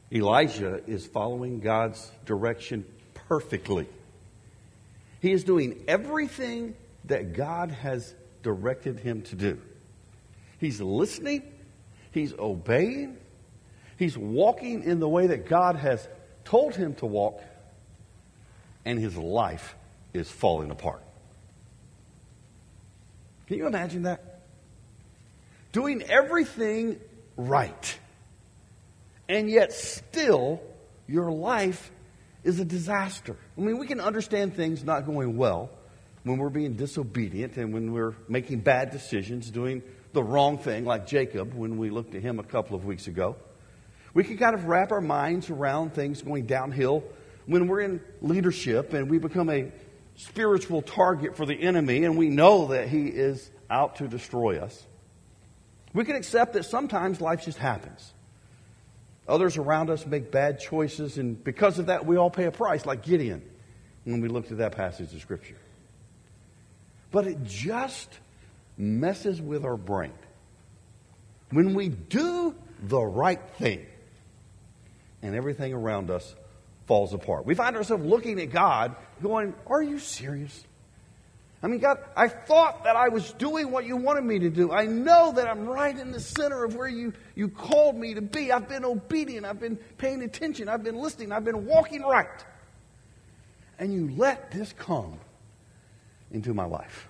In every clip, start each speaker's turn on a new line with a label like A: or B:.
A: Elijah is following God's direction perfectly. He is doing everything that God has directed him to do. He's listening. He's obeying. He's walking in the way that God has told him to walk. And his life is falling apart. Can you imagine that? Doing everything right. And yet still, your life is a disaster. I mean, we can understand things not going well when we're being disobedient and when we're making bad decisions, doing the wrong thing, like Jacob when we looked at him a couple of weeks ago. We can kind of wrap our minds around things going downhill when we're in leadership and we become a spiritual target for the enemy and we know that he is out to destroy us. We can accept that sometimes life just happens. Others around us make bad choices, and because of that, we all pay a price, like Gideon, when we looked at that passage of Scripture. But it just messes with our brain. When we do the right thing, and everything around us falls apart. We find ourselves looking at God, going, are you serious? I mean, God, I thought that I was doing what you wanted me to do. I know that I'm right in the center of where you called me to be. I've been obedient. I've been paying attention. I've been listening. I've been walking right. And you let this come into my life.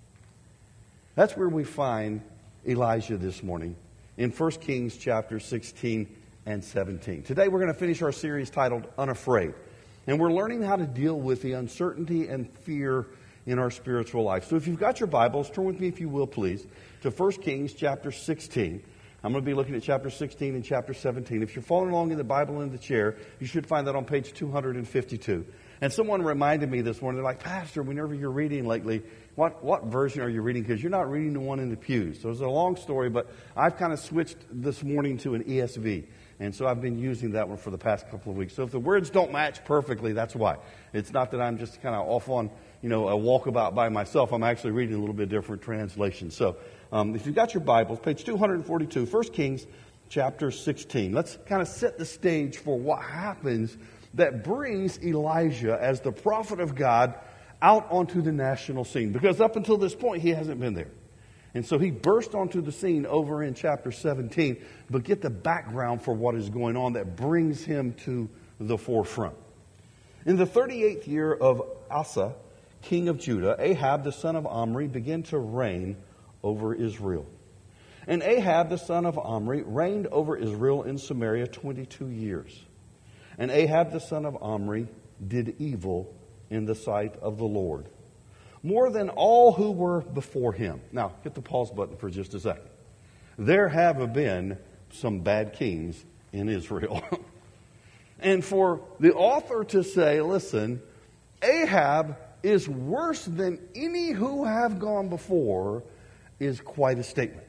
A: That's where we find Elijah this morning in 1 Kings chapter 16 and 17. Today we're going to finish our series titled Unafraid. And we're learning how to deal with the uncertainty and fear in our spiritual life. So if you've got your Bibles, turn with me, if you will, please, to 1 Kings chapter 16. I'm going to be looking at chapter 16 and chapter 17. If you're following along in the Bible in the chair, you should find that on page 252. And someone reminded me this morning, they're like, Pastor, whenever you're reading lately, what version are you reading? Because you're not reading the one in the pews. So it's a long story, but I've kind of switched this morning to an ESV. And so I've been using that one for the past couple of weeks. So if the words don't match perfectly, that's why. It's not that I'm just kind of off on, a walkabout by myself. I'm actually reading a little bit different translation. So if you've got your Bibles, page 242, 1 Kings chapter 16. Let's kind of set the stage for what happens that brings Elijah as the prophet of God out onto the national scene. Because up until this point, he hasn't been there. And so he burst onto the scene over in chapter 17, but get the background for what is going on that brings him to the forefront. In the 38th year of Asa, king of Judah, Ahab the son of Omri began to reign over Israel. And Ahab the son of Omri reigned over Israel in Samaria 22 years. And Ahab the son of Omri did evil in the sight of the Lord, more than all who were before him. Now, hit the pause button for just a second. There have been some bad kings in Israel. And for the author to say, listen, Ahab is worse than any who have gone before is quite a statement.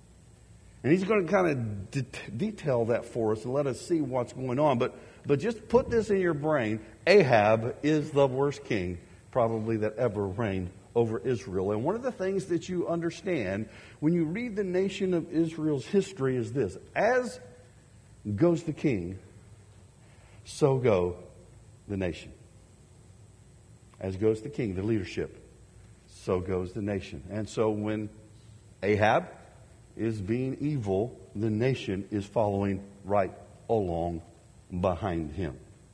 A: And he's going to kind of detail that for us and let us see what's going on. But just put this in your brain. Ahab is the worst king probably that ever reigned over Israel. And one of the things that you understand when you read the nation of Israel's history is this. As goes the king, so go the nation. As goes the king, the leadership, so goes the nation. And so when Ahab is being evil, the nation is following right along behind him.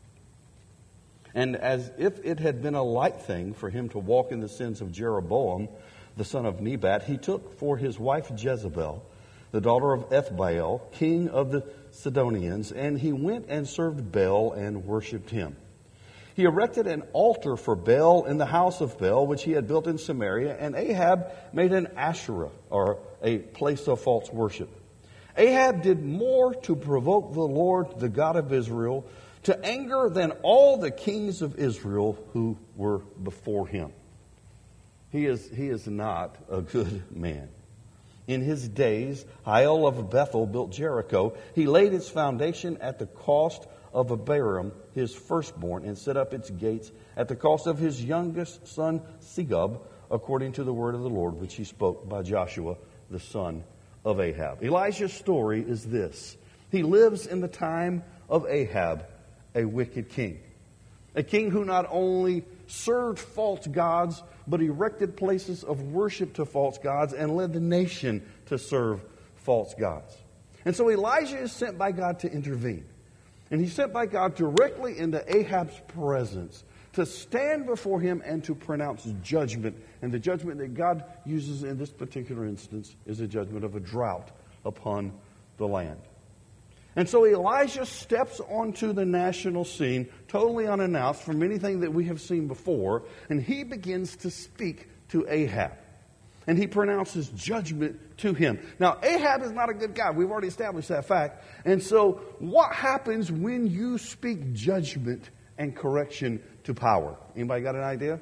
A: And as if it had been a light thing for him to walk in the sins of Jeroboam, the son of Nebat, he took for his wife Jezebel, the daughter of Ethbaal, king of the Sidonians, and he went and served Baal and worshipped him. He erected an altar for Baal in the house of Baal, which he had built in Samaria, and Ahab made an Asherah, or a place of false worship. Ahab did more to provoke the Lord, the God of Israel, to anger than all the kings of Israel who were before him. He is not a good man. In his days, Hiel of Bethel built Jericho. He laid its foundation at the cost of Abiram, his firstborn, and set up its gates at the cost of his youngest son Segub, according to the word of the Lord, which he spoke by Joshua, the son of Ahab. Elijah's story is this. He lives in the time of Ahab, a wicked king. A king who not only served false gods, but erected places of worship to false gods and led the nation to serve false gods. And so Elijah is sent by God to intervene. And he's sent by God directly into Ahab's presence to stand before him and to pronounce judgment. And the judgment that God uses in this particular instance is a judgment of a drought upon the land. And so Elijah steps onto the national scene, totally unannounced from anything that we have seen before, and he begins to speak to Ahab. And he pronounces judgment to him. Now, Ahab is not a good guy. We've already established that fact. And so, what happens when you speak judgment and correction to power? Anybody got an idea?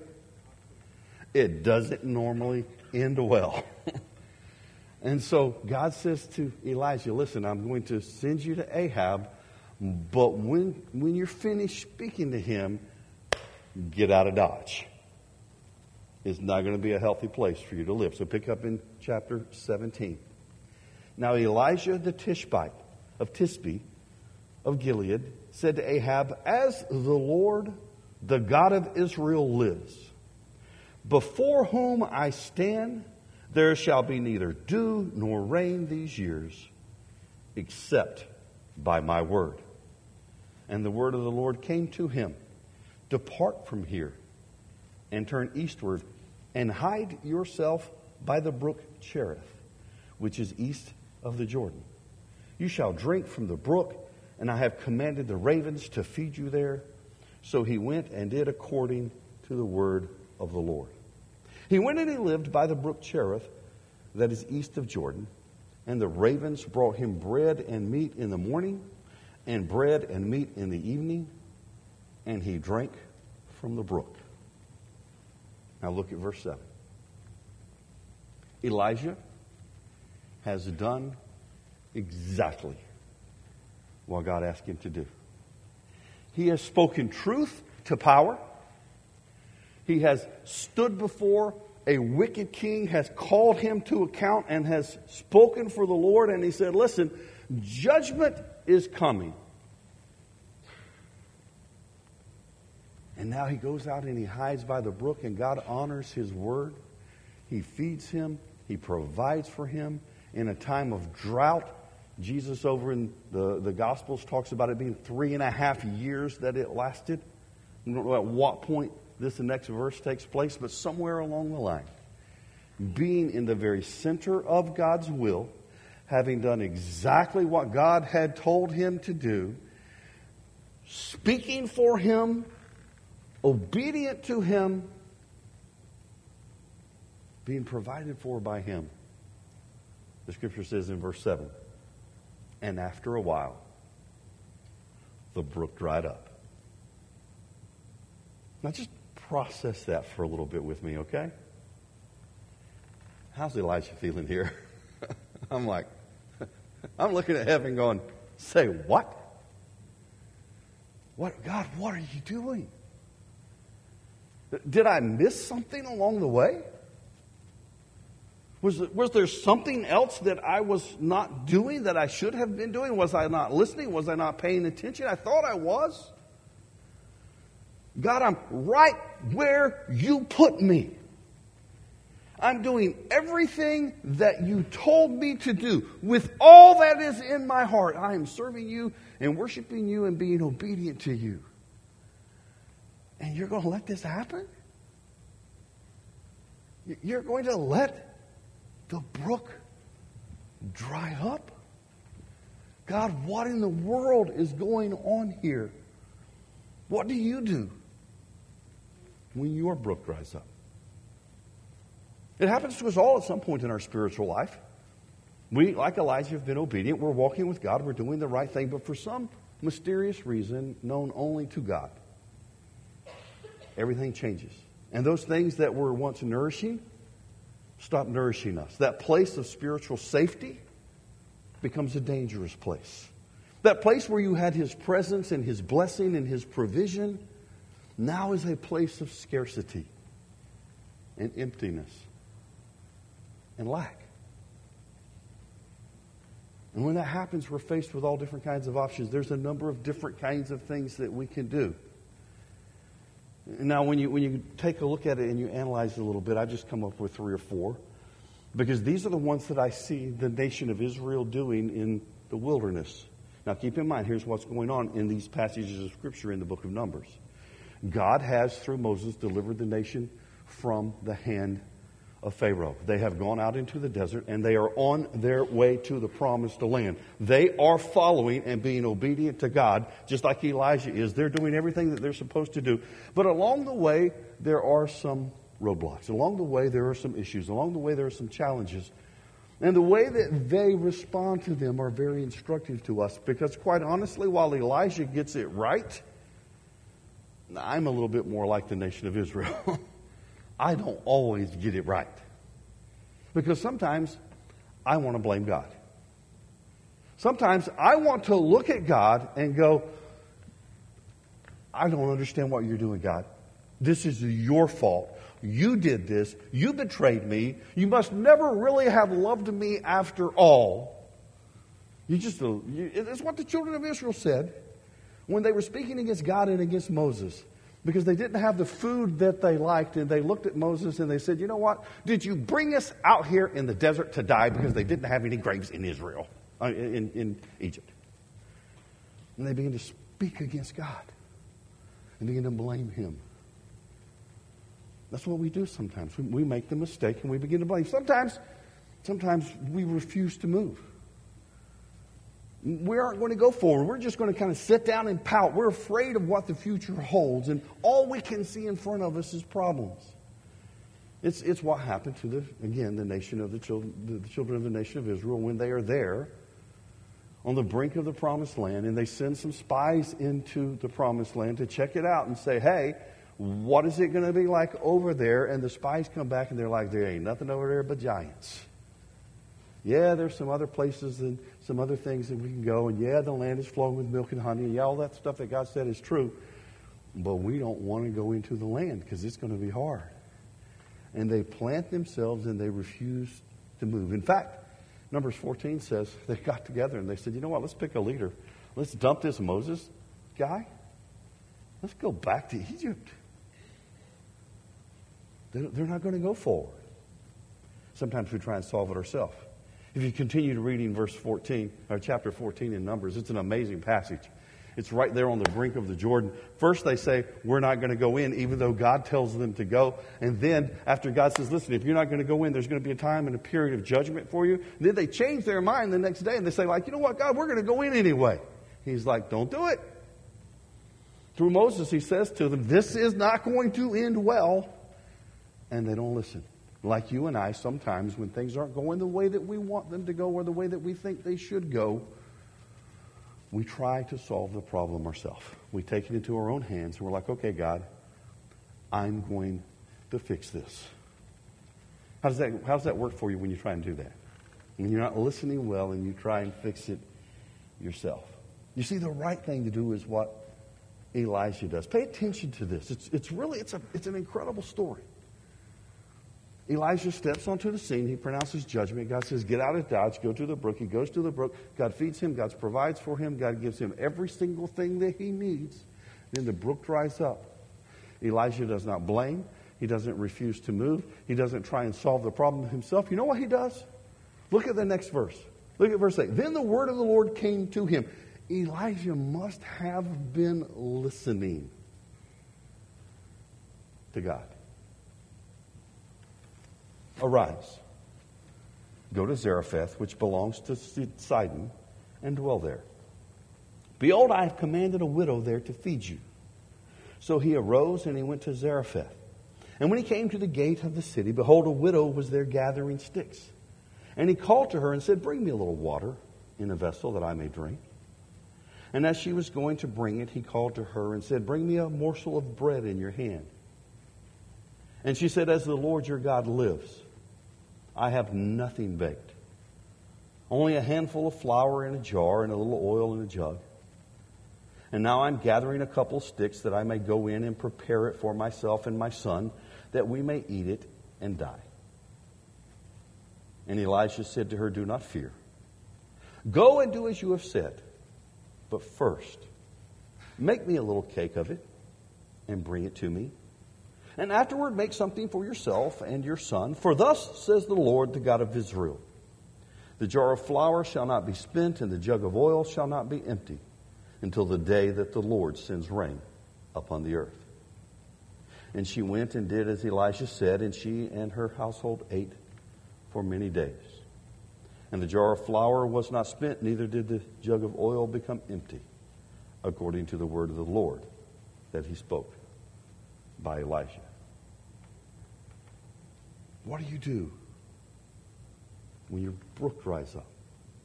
A: It doesn't normally end well. And so, God says to Elijah, listen, I'm going to send you to Ahab, but when you're finished speaking to him, get out of Dodge. It's not going to be a healthy place for you to live. So pick up in chapter 17. Now Elijah the Tishbite of Tisbe of Gilead said to Ahab, as the Lord, the God of Israel lives, before whom I stand, there shall be neither dew nor rain these years, except by my word. And the word of the Lord came to him, depart from here and turn eastward and hide yourself by the brook Cherith, which is east of the Jordan. You shall drink from the brook, and I have commanded the ravens to feed you there. So he went and did according to the word of the Lord. He went and he lived by the brook Cherith, that is east of Jordan, and the ravens brought him bread and meat in the morning, and bread and meat in the evening, and he drank from the brook. Now look at verse 7. Elijah has done exactly what God asked him to do. He has spoken truth to power. He has stood before a wicked king, has called him to account, and has spoken for the Lord. And he said, listen, judgment is coming. And now he goes out and he hides by the brook, and God honors his word. He feeds him. He provides for him in a time of drought. Jesus over in the Gospels talks about it being 3.5 years that it lasted. We don't know at what point this next verse takes place, but somewhere along the line, being in the very center of God's will, having done exactly what God had told him to do, speaking for him, obedient to him, being provided for by him. The scripture says in verse 7, and after a while, the brook dried up. Now just process that for a little bit with me, okay? How's Elijah feeling here? I'm looking at heaven going, say what? What, God, what are you doing? Did I miss something along the way? Was there something else that I was not doing that I should have been doing? Was I not listening? Was I not paying attention? I thought I was. God, I'm right where you put me. I'm doing everything that you told me to do. With all that is in my heart, I am serving you and worshiping you and being obedient to you. And you're going to let this happen? You're going to let the brook dry up? God, what in the world is going on here? What do you do when your brook dries up? It happens to us all at some point in our spiritual life. We, like Elijah, have been obedient. We're walking with God. We're doing the right thing. But for some mysterious reason known only to God, everything changes. And those things that were once nourishing stop nourishing us. That place of spiritual safety becomes a dangerous place. That place where you had His presence and His blessing and His provision now is a place of scarcity and emptiness and lack. And when that happens, we're faced with all different kinds of options. There's a number of different kinds of things that we can do. Now, when you take a look at it and you analyze it a little bit, I just come up with 3 or 4. Because these are the ones that I see the nation of Israel doing in the wilderness. Now, keep in mind, here's what's going on in these passages of Scripture in the book of Numbers. God has, through Moses, delivered the nation from the hand of Pharaoh. They have gone out into the desert, and they are on their way to the promised land. They are following and being obedient to God, just like Elijah is. They're doing everything that they're supposed to do. But along the way, there are some roadblocks. Along the way, there are some issues. Along the way, there are some challenges. And the way that they respond to them are very instructive to us. Because quite honestly, while Elijah gets it right, I'm a little bit more like the nation of Israel. I don't always get it right. Because sometimes I want to blame God. Sometimes I want to look at God and go, I don't understand what you're doing, God. This is your fault. You did this. You betrayed me. You must never really have loved me after all. It's what the children of Israel said when they were speaking against God and against Moses. Because they didn't have the food that they liked, and they looked at Moses and they said, you know what? Did you bring us out here in the desert to die because they didn't have any graves in Israel, in Egypt? And they began to speak against God and begin to blame him. That's what we do sometimes. We make the mistake and we begin to blame. Sometimes we refuse to move. We aren't going to go forward. We're just going to kind of sit down and pout. We're afraid of what the future holds, and all we can see in front of us is problems. It's what happened to the nation of the children of the nation of Israel when they are there on the brink of the promised land, and they send some spies into the promised land to check it out and say, hey, what is it going to be like over there? And the spies come back and they're like, there ain't nothing over there but giants. Yeah, there's some other places and some other things that we can go. And yeah, the land is flowing with milk and honey. And yeah, all that stuff that God said is true. But we don't want to go into the land because it's going to be hard. And they plant themselves and they refuse to move. In fact, Numbers 14 says they got together and they said, you know what, let's pick a leader. Let's dump this Moses guy. Let's go back to Egypt. They're not going to go forward. Sometimes we try and solve it ourselves. If you continue to reading verse 14, or chapter 14 in Numbers, it's an amazing passage. It's right there on the brink of the Jordan. First they say, we're not going to go in, even though God tells them to go. And then after God says, listen, if you're not going to go in, there's going to be a time and a period of judgment for you. And then they change their mind the next day and they say, like, you know what, God, we're going to go in anyway. He's like, don't do it. Through Moses, he says to them, this is not going to end well. And they don't listen. Like you and I, sometimes when things aren't going the way that we want them to go or the way that we think they should go, we try to solve the problem ourselves. We take it into our own hands and we're like, okay, God, I'm going to fix this. How does that work for you when you try and do that? When you're not listening well and you try and fix it yourself. You see, the right thing to do is what Elijah does. Pay attention to this. It's an incredible story. Elijah steps onto the scene. He pronounces judgment. God says, get out of Dodge, go to the brook. He goes to the brook. God feeds him. God provides for him. God gives him every single thing that he needs. Then the brook dries up. Elijah does not blame. He doesn't refuse to move. He doesn't try and solve the problem himself. You know what he does? Look at the next verse. Look at verse 8. Then the word of the Lord came to him. Elijah must have been listening to God. Arise, go to Zarephath, which belongs to Sidon, and dwell there. Behold, I have commanded a widow there to feed you. So he arose and he went to Zarephath. And when he came to the gate of the city, behold, a widow was there gathering sticks. And he called to her and said, bring me a little water in a vessel that I may drink. And as she was going to bring it, he called to her and said, bring me a morsel of bread in your hand. And she said, as the Lord your God lives, I have nothing baked, only a handful of flour in a jar and a little oil in a jug. And now I'm gathering a couple sticks that I may go in and prepare it for myself and my son, that we may eat it and die. And Elisha said to her, do not fear. Go and do as you have said. But first, make me a little cake of it and bring it to me. And afterward make something for yourself and your son. For thus says the Lord, the God of Israel, the jar of flour shall not be spent, and the jug of oil shall not be empty, until the day that the Lord sends rain upon the earth. And she went and did as Elisha said, and she and her household ate for many days. And the jar of flour was not spent, neither did the jug of oil become empty, according to the word of the Lord that he spoke by Elijah. What do you do when your brook dries up?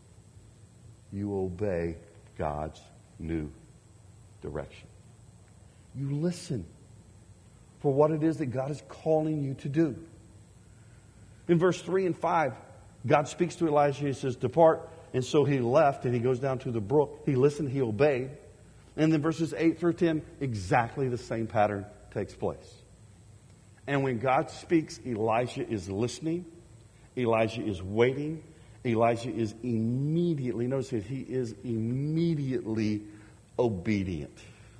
A: You obey God's new direction. You listen for what it is that God is calling you to do. In verse 3 and 5, God speaks to Elijah. He says, depart. And so he left and he goes down to the brook. He listened, he obeyed. And then verses 8 through 10, exactly the same pattern takes place. And when God speaks, Elijah is listening. Elijah is waiting. Elijah is immediately, notice that he is immediately obedient.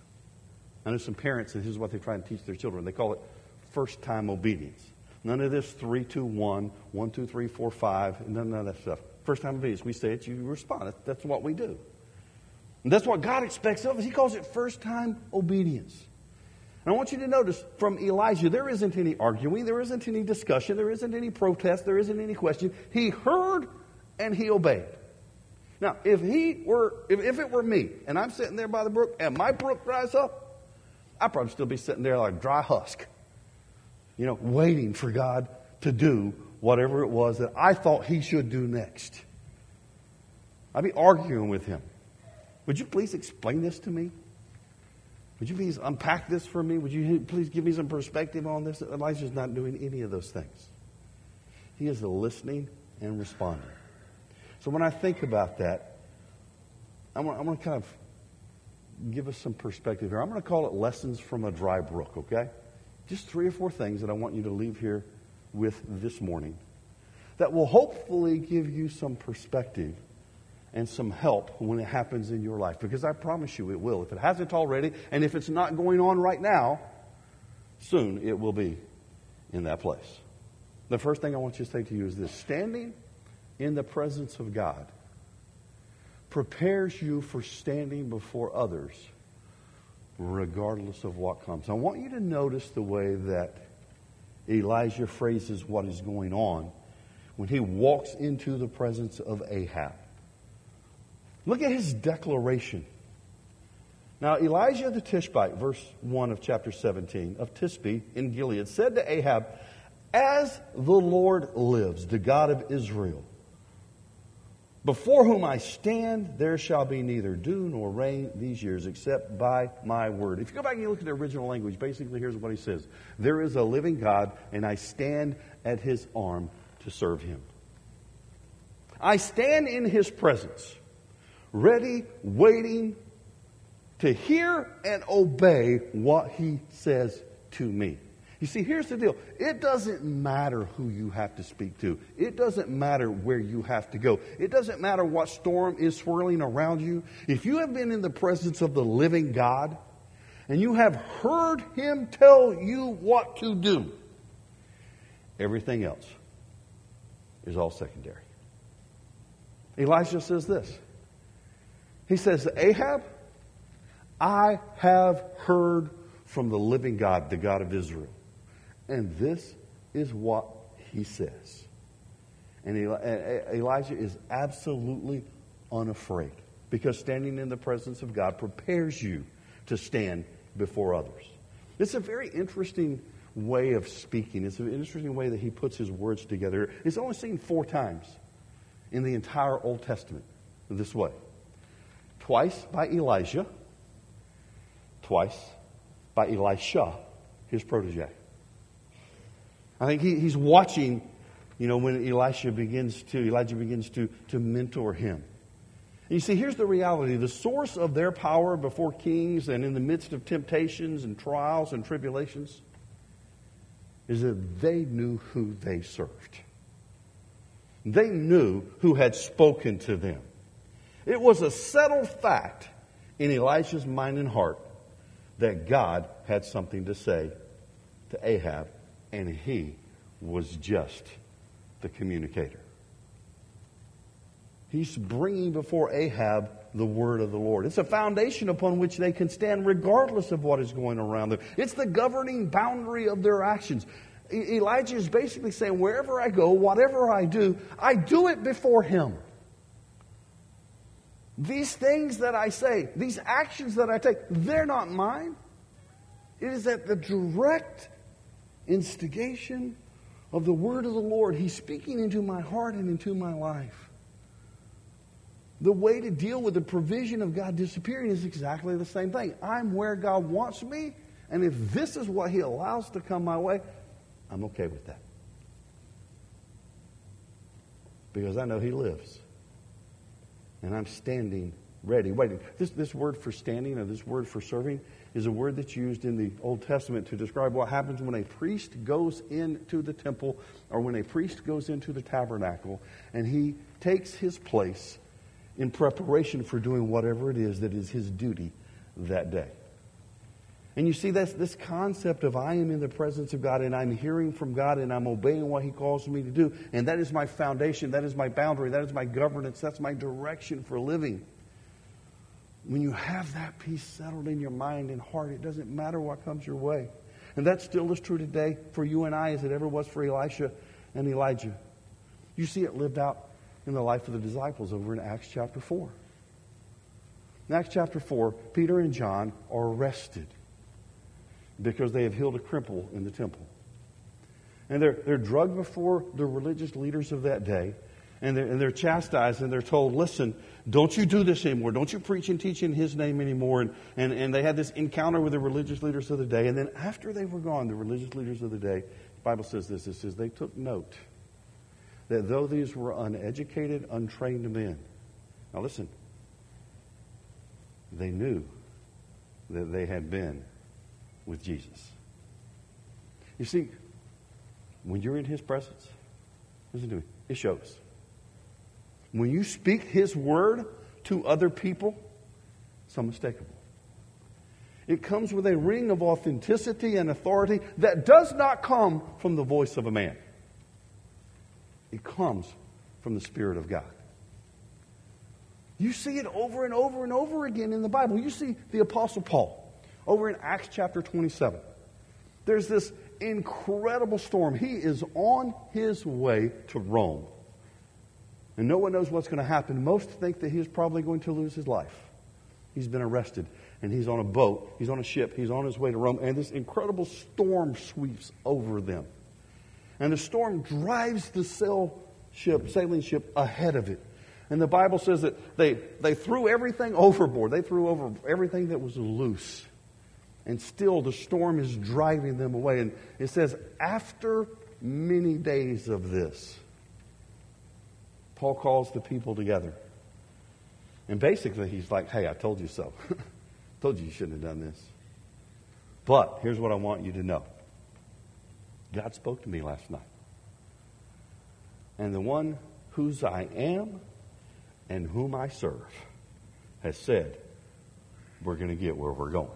A: I know some parents, and this is what they try and teach their children. They call it first-time obedience. None of this 3, 2, 1, 1, 2, 3, 4, 5, none of that stuff. First-time obedience. We say it, you respond. That's what we do. And that's what God expects of us. He calls it first-time obedience. And I want you to notice from Elijah, there isn't any arguing, there isn't any discussion, there isn't any protest, there isn't any question. He heard and he obeyed. Now, if it were me, and I'm sitting there by the brook, and my brook dries up, I'd probably still be sitting there like a dry husk, waiting for God to do whatever it was that I thought he should do next. I'd be arguing with him. Would you please explain this to me? Would you please unpack this for me? Would you please give me some perspective on this? Elijah's not doing any of those things. He is listening and responding. So when I think about that, I'm going to kind of give us some perspective here. I'm going to call it lessons from a dry brook, okay? Just 3 or 4 things that I want you to leave here with this morning that will hopefully give you some perspective and some help when it happens in your life. Because I promise you it will. If it hasn't already, and if it's not going on right now, soon it will be in that place. The first thing I want you to say to you is this: standing in the presence of God prepares you for standing before others regardless of what comes. I want you to notice the way that Elijah phrases what is going on when he walks into the presence of Ahab. Look at his declaration. Now, Elijah the Tishbite, verse 1 of chapter 17, of Tisbe in Gilead, said to Ahab, as the Lord lives, the God of Israel, before whom I stand, there shall be neither dew nor rain these years, except by my word. If you go back and you look at the original language, basically here's what he says. There is a living God, and I stand at his arm to serve him. I stand in his presence, ready, waiting to hear and obey what he says to me. You see, here's the deal. It doesn't matter who you have to speak to. It doesn't matter where you have to go. It doesn't matter what storm is swirling around you. If you have been in the presence of the living God and you have heard him tell you what to do, everything else is all secondary. Elijah says this. He says to Ahab, I have heard from the living God, the God of Israel. And this is what he says. And Elijah is absolutely unafraid, because standing in the presence of God prepares you to stand before others. It's a very interesting way of speaking. It's an interesting way that he puts his words together. It's only seen 4 times in the entire Old Testament this way. Twice by Elijah, twice by Elisha, his protege. I think he's watching, when Elijah begins to mentor him. And you see, here's the reality. The source of their power before kings and in the midst of temptations and trials and tribulations is that they knew who they served. They knew who had spoken to them. It was a settled fact in Elijah's mind and heart that God had something to say to Ahab, and he was just the communicator. He's bringing before Ahab the word of the Lord. It's a foundation upon which they can stand regardless of what is going around them. It's the governing boundary of their actions. Elijah is basically saying, wherever I go, whatever I do it before him. These things that I say, these actions that I take, they're not mine. It is at the direct instigation of the word of the Lord. He's speaking into my heart and into my life. The way to deal with the provision of God disappearing is exactly the same thing. I'm where God wants me, and if this is what He allows to come my way, I'm okay with that. Because I know He lives. And I'm standing ready. Wait, this word for standing or this word for serving is a word that's used in the Old Testament to describe what happens when a priest goes into the temple or when a priest goes into the tabernacle and he takes his place in preparation for doing whatever it is that is his duty that day. And you see, that's this concept of I am in the presence of God and I'm hearing from God and I'm obeying what He calls me to do. And that is my foundation, that is my boundary, that is my governance, that's my direction for living. When you have that peace settled in your mind and heart, it doesn't matter what comes your way. And that still is true today for you and I as it ever was for Elisha and Elijah. You see it lived out in the life of the disciples over in Acts chapter 4. In Acts chapter 4, Peter and John are arrested because they have healed a cripple in the temple. And they're drugged before the religious leaders of that day, and they're chastised, and they're told, listen, don't you do this anymore. Don't you preach and teach in His name anymore. And they had this encounter with the religious leaders of the day. And then after they were gone, the religious leaders of the day, the Bible says this, it says they took note that though these were uneducated, untrained men, now listen, they knew that they had been with Jesus. You see, when you're in His presence, listen to me, it shows. When you speak His word to other people, it's unmistakable. It comes with a ring of authenticity and authority that does not come from the voice of a man. It comes from the Spirit of God. You see it over and over and over again in the Bible. You see the Apostle Paul over in Acts chapter 27. There's this incredible storm. He is on his way to Rome. And no one knows what's going to happen. Most think that he's probably going to lose his life. He's been arrested. And he's on a boat. He's on a ship. He's on his way to Rome. And this incredible storm sweeps over them. And the storm drives the sailing ship ahead of it. And the Bible says that they threw everything overboard. They threw over everything that was loose. And still the storm is driving them away. And it says, after many days of this, Paul calls the people together. And basically he's like, hey, I told you so. Told you shouldn't have done this. But here's what I want you to know. God spoke to me last night. And the one whose I am and whom I serve has said, we're going to get where we're going.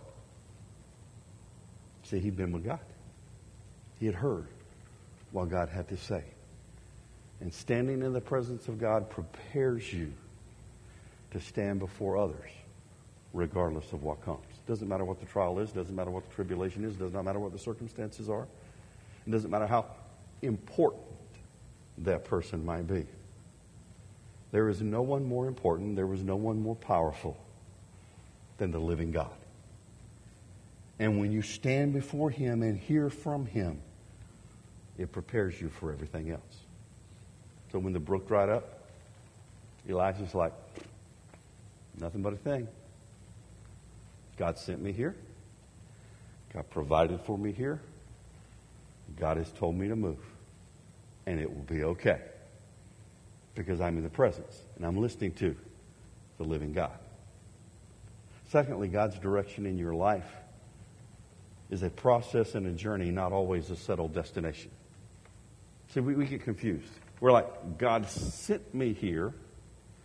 A: See, he'd been with God. He had heard what God had to say. And standing in the presence of God prepares you to stand before others, regardless of what comes. It doesn't matter what the trial is. It doesn't matter what the tribulation is. It does not matter what the circumstances are. It doesn't matter how important that person might be. There is no one more important, there is no one more powerful than the living God. And when you stand before Him and hear from Him, it prepares you for everything else. So when the brook dried up, Elijah's like, nothing but a thing. God sent me here. God provided for me here. God has told me to move. And it will be okay. Because I'm in the presence. And I'm listening to the living God. Secondly, God's direction in your life is a process and a journey, not always a settled destination. See, we get confused. We're like, God sent me here.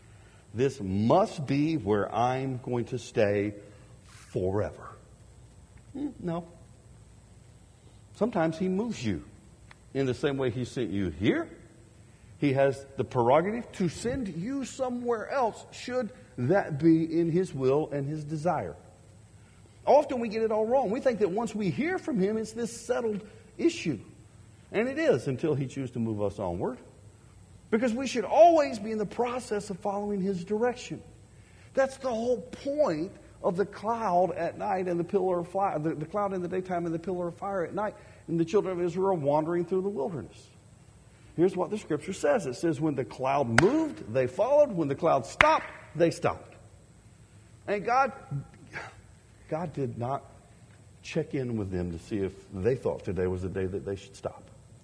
A: This must be where I'm going to stay forever. No. Sometimes he moves you in the same way he sent you here. He has the prerogative to send you somewhere else, should that be in his will and his desire. Often we get it all wrong. We think that once we hear from him, it's this settled issue. And it is until he chooses to move us onward. Because we should always be in the process of following his direction. That's the whole point of the cloud at night and the pillar of fire, the cloud in the daytime and the pillar of fire at night, and the children of Israel wandering through the wilderness. Here's what the scripture says. It says, when the cloud moved, they followed. When the cloud stopped, they stopped. And God did not check in with them to see if they thought today was the day that they should stop.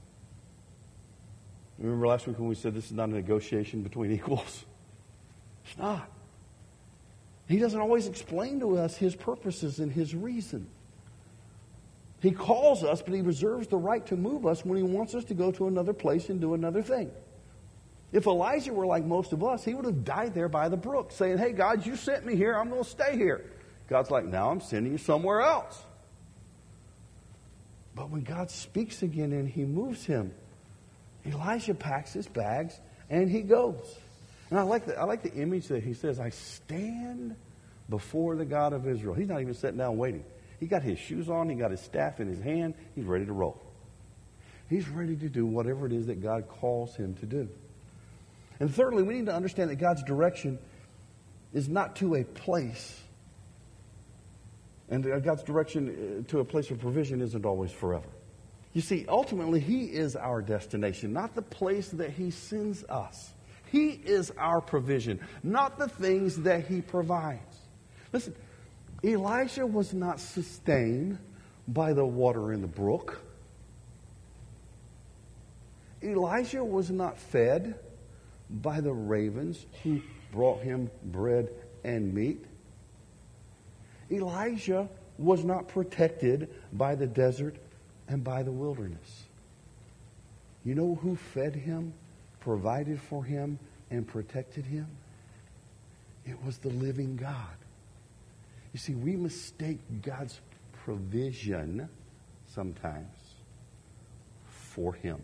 A: Remember last week when we said this is not a negotiation between equals? It's not. He doesn't always explain to us his purposes and his reason. He calls us, but he reserves the right to move us when he wants us to go to another place and do another thing. If Elijah were like most of us, he would have died there by the brook, saying, hey, God, you sent me here. I'm going to stay here. God's like, now I'm sending you somewhere else. But when God speaks again and he moves him, Elijah packs his bags and he goes. And I like the image that he says, I stand before the God of Israel. He's not even sitting down waiting. He got his shoes on. He got his staff in his hand. He's ready to roll. He's ready to do whatever it is that God calls him to do. And thirdly, we need to understand that God's direction is not to a place. And God's direction to a place of provision isn't always forever. You see, ultimately, he is our destination, not the place that he sends us. He is our provision, not the things that he provides. Listen, Elijah was not sustained by the water in the brook. Elijah was not fed by the ravens who brought him bread and meat. Elijah was not protected by the desert and by the wilderness. You know who fed him, provided for him, and protected him? It was the living God. You see, we mistake God's provision sometimes for him.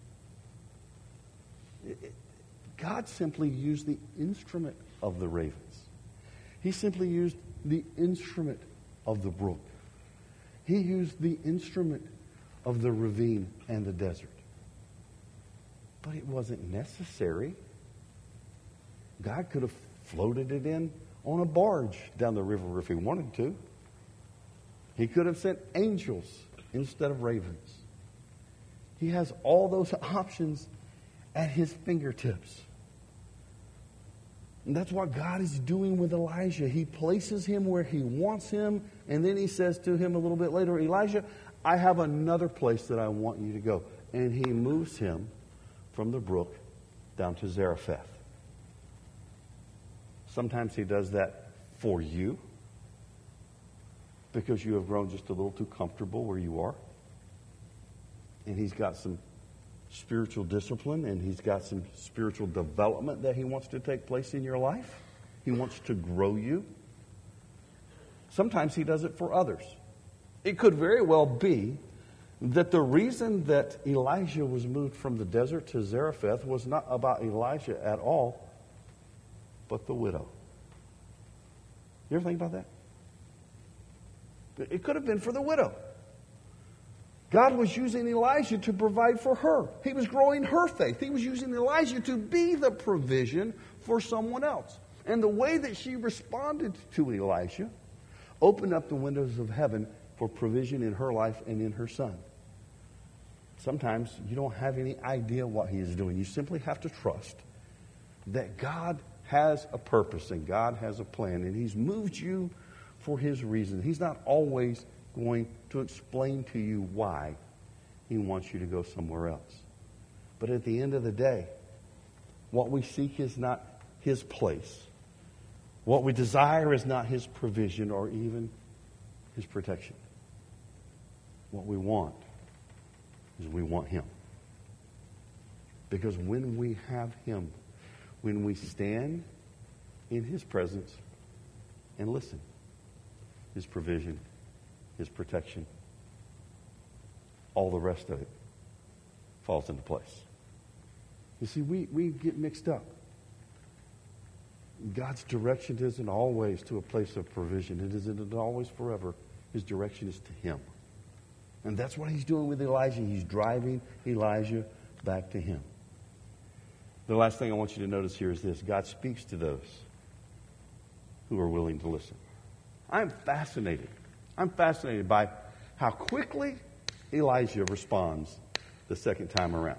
A: God simply used the instrument of the ravens. He simply used the instrument of the brook. He used the instrument of the ravine and the desert. But it wasn't necessary. God could have floated it in on a barge down the river if he wanted to. He could have sent angels instead of ravens. He has all those options at his fingertips. And that's what God is doing with Elijah. He places him where he wants him, and then he says to him a little bit later, Elijah, I have another place that I want you to go. And he moves him from the brook down to Zarephath. Sometimes he does that for you because you have grown just a little too comfortable where you are. And he's got some spiritual discipline and he's got some spiritual development that he wants to take place in your life. He wants to grow you. Sometimes he does it for others. It could very well be that the reason that Elijah was moved from the desert to Zarephath was not about Elijah at all, but the widow. You ever think about that? It could have been for the widow. God was using Elijah to provide for her. He was growing her faith. He was using Elijah to be the provision for someone else. And the way that she responded to Elijah opened up the windows of heaven for provision in her life and in her son. Sometimes you don't have any idea what he is doing. You simply have to trust that God has a purpose and God has a plan, and he's moved you for his reason. He's not always going to explain to you why he wants you to go somewhere else. But at the end of the day, what we seek is not his place. What we desire is not his provision or even his protection. What we want is we want him. Because when we have him, when we stand in His presence and listen. His provision, His protection, all the rest of it falls into place. You see, we get mixed up. God's direction isn't always to a place of provision. It isn't always forever. His direction is to Him. And that's what He's doing with Elijah. He's driving Elijah back to Him. The last thing I want you to notice here is this. God speaks to those who are willing to listen. I'm fascinated by how quickly Elijah responds the second time around.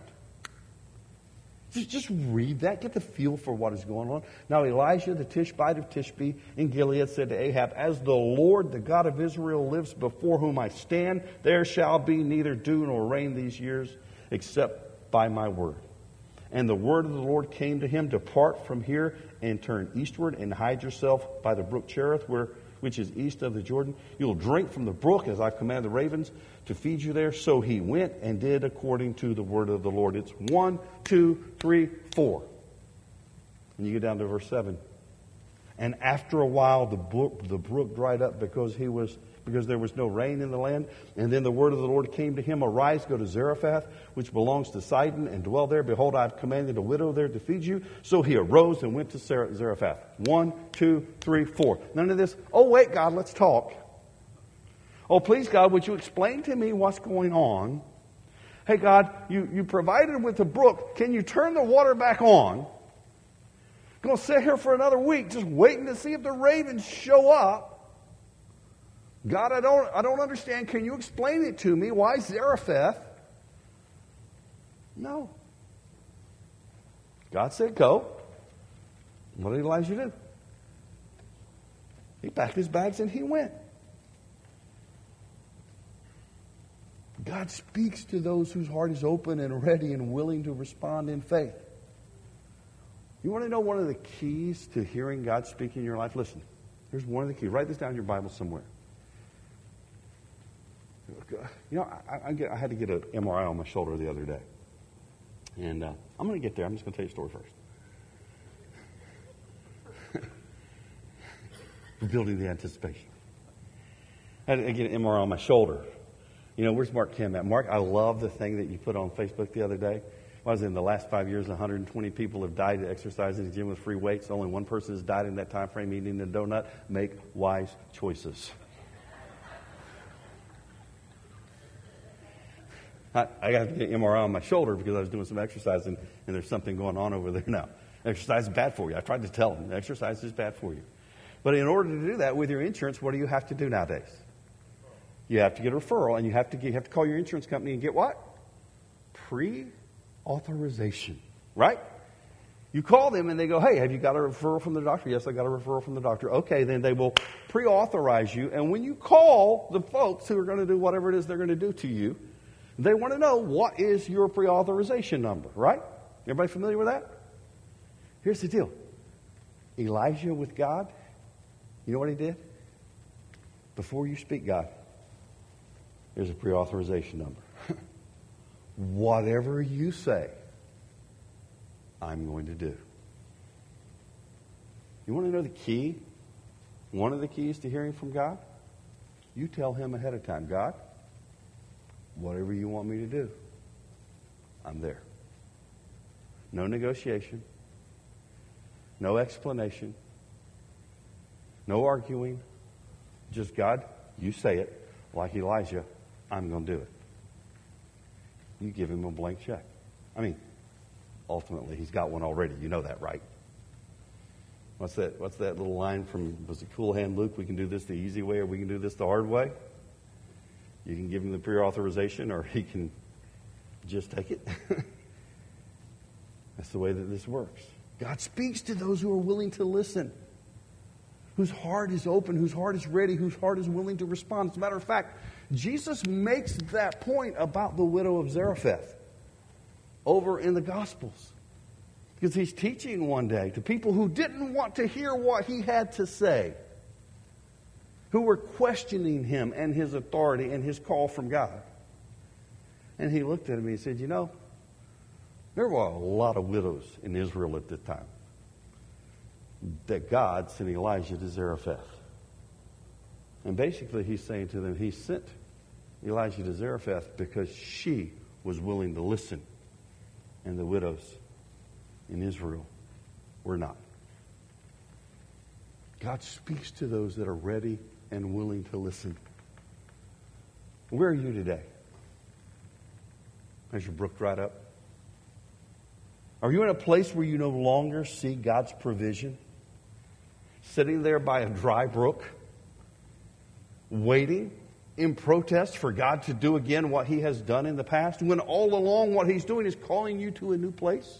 A: Just read that. Get the feel for what is going on. Now Elijah, the Tishbite of Tishbe in Gilead, said to Ahab, "As the Lord, the God of Israel, lives before whom I stand, there shall be neither dew nor rain these years, except by my word." And the word of the Lord came to him, "Depart from here and turn eastward and hide yourself by the brook Cherith, which is east of the Jordan. You'll drink from the brook as I command the ravens to feed you there." So he went and did according to the word of the Lord. It's 1, 2, 3, 4. And you get down to verse 7. And after a while, the brook dried up because there was no rain in the land. And then the word of the Lord came to him, "Arise, go to Zarephath, which belongs to Sidon, and dwell there. Behold, I have commanded a widow there to feed you." So he arose and went to Zarephath. 1, 2, 3, 4. None of this, "Oh, wait, God, let's talk." "Oh, please, God, would you explain to me what's going on?" "Hey, God, you provided with the brook. Can you turn the water back on? I'm going to sit here for another week just waiting to see if the ravens show up. God, I don't understand. Can you explain it to me? Why Zarephath?" No. God said, "Go." What did Elijah do? He packed his bags and he went. God speaks to those whose heart is open and ready and willing to respond in faith. You want to know one of the keys to hearing God speak in your life? Listen, here's one of the keys. Write this down in your Bible somewhere. You know, I had to get an MRI on my shoulder the other day. And I'm going to get there. I'm just going to tell you a story first. We're building the anticipation. I had to get an MRI on my shoulder. You know, where's Mark Kim at? Mark, I love the thing that you put on Facebook the other day. In the last 5 years, 120 people have died exercising in the gym with free weights. Only one person has died in that time frame eating a donut. Make wise choices. I got to get an MRI on my shoulder because I was doing some exercising and there's something going on over there now. Exercise is bad for you. I tried to tell them exercise is bad for you. But in order to do that with your insurance, what do you have to do nowadays? You have to get a referral, and you have to call your insurance company and get what? Pre-authorization, right? You call them and they go, "Hey, have you got a referral from the doctor?" "Yes, I got a referral from the doctor." Okay, then they will pre-authorize you. And when you call the folks who are going to do whatever it is they're going to do to you, they want to know, what is your pre-authorization number, right? Everybody familiar with that? Here's the deal. Elijah with God, you know what he did? Before you speak, God, there's a pre-authorization number. Whatever you say, I'm going to do. You want to know the key? One of the keys to hearing from God? You tell him ahead of time, "God, whatever you want me to do, I'm there." No negotiation. No explanation. No arguing. Just, "God, you say it." Like Elijah, I'm going to do it. You give him a blank check. I mean, ultimately, he's got one already. You know that, right? What's that little line from, was it Cool Hand Luke? "We can do this the easy way or we can do this the hard way." You can give him the pre-authorization or he can just take it. That's the way that this works. God speaks to those who are willing to listen, whose heart is open, whose heart is ready, whose heart is willing to respond. As a matter of fact, Jesus makes that point about the widow of Zarephath over in the Gospels. Because he's teaching one day to people who didn't want to hear what he had to say, who were questioning him and his authority and his call from God. And he looked at him and he said, "You know, there were a lot of widows in Israel at this time. that God sent Elijah to Zarephath. And basically he's saying to them, he sent Elijah to Zarephath because she was willing to listen, and the widows in Israel were not. God speaks to those that are ready and willing to listen. Where are you today? Has your brook dried up? Are you in a place where you no longer see God's provision? Sitting there by a dry brook, waiting in protest for God to do again what He has done in the past, when all along what He's doing is calling you to a new place,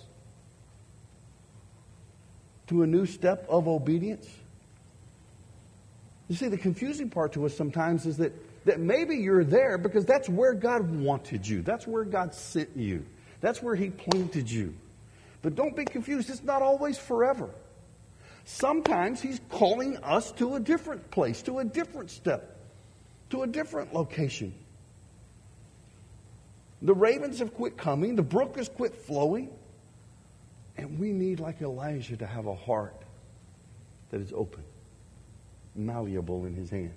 A: to a new step of obedience? You see, the confusing part to us sometimes is that maybe you're there because that's where God wanted you. That's where God sent you. That's where He planted you. But don't be confused. It's not always forever. Sometimes He's calling us to a different place, to a different step, to a different location. The ravens have quit coming. The brook has quit flowing. And we need, like Elijah, to have a heart that is open, malleable in His hand.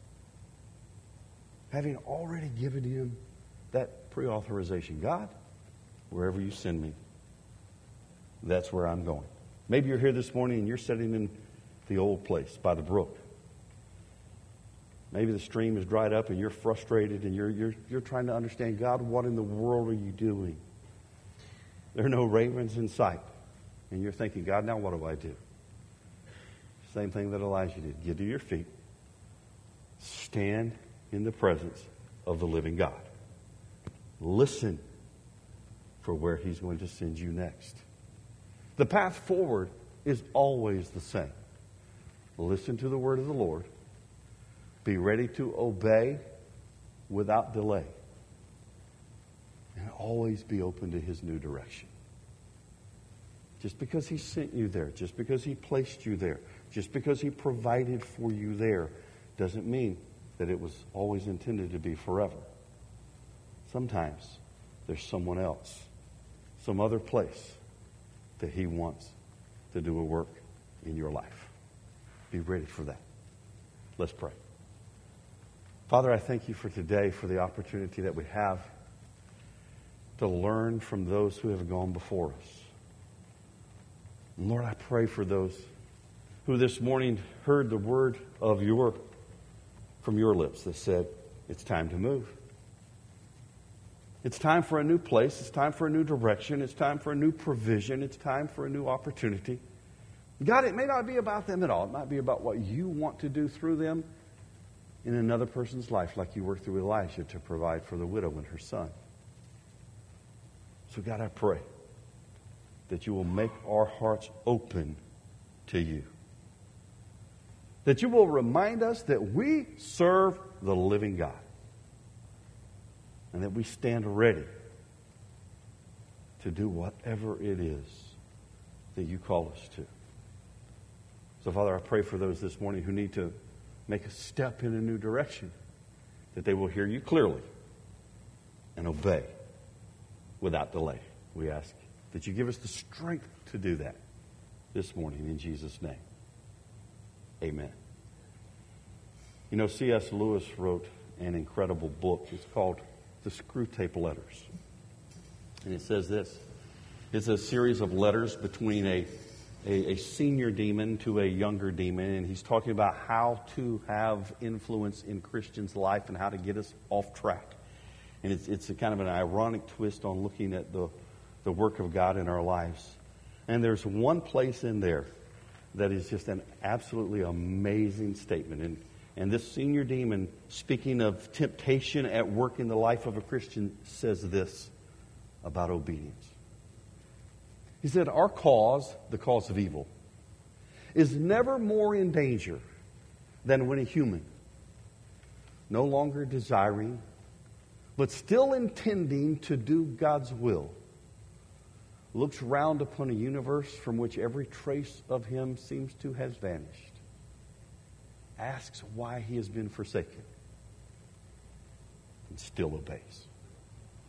A: Having already given Him that pre-authorization. God, wherever you send me, that's where I'm going. Maybe you're here this morning and you're sitting in the old place by the brook. Maybe the stream is dried up and you're frustrated and you're trying to understand, God, what in the world are you doing? There are no ravens in sight. And you're thinking, God, now what do I do? Same thing that Elijah did. Get to your feet. Stand in the presence of the living God. Listen for where He's going to send you next. The path forward is always the same. Listen to the word of the Lord. Be ready to obey without delay. And always be open to His new direction. Just because He sent you there, just because He placed you there, just because He provided for you there, doesn't mean that it was always intended to be forever. Sometimes there's someone else, some other place that He wants to do a work in your life. Be ready for that. Let's pray. Father, I thank You for today, for the opportunity that we have to learn from those who have gone before us. And Lord, I pray for those who this morning heard the word of from Your lips that said, it's time to move. It's time for a new place. It's time for a new direction. It's time for a new provision. It's time for a new opportunity. God, it may not be about them at all. It might be about what You want to do through them in another person's life, like You worked through Elijah to provide for the widow and her son. So God, I pray that You will make our hearts open to You. That You will remind us that we serve the living God. And that we stand ready to do whatever it is that You call us to. So, Father, I pray for those this morning who need to make a step in a new direction, that they will hear You clearly and obey without delay. We ask that You give us the strength to do that this morning in Jesus' name. Amen. You know, C.S. Lewis wrote an incredible book. It's called The Screwtape Letters. And it says this. It's a series of letters between a senior demon to a younger demon, and he's talking about how to have influence in Christians' life and how to get us off track. And it's a kind of an ironic twist on looking at the work of God in our lives. And there's one place in there that is just an absolutely amazing statement. And this senior demon, speaking of temptation at work in the life of a Christian, says this about obedience. He said, our cause, the cause of evil, is never more in danger than when a human, no longer desiring, but still intending to do God's will, looks round upon a universe from which every trace of Him seems to have vanished, asks why He has been forsaken, and still obeys.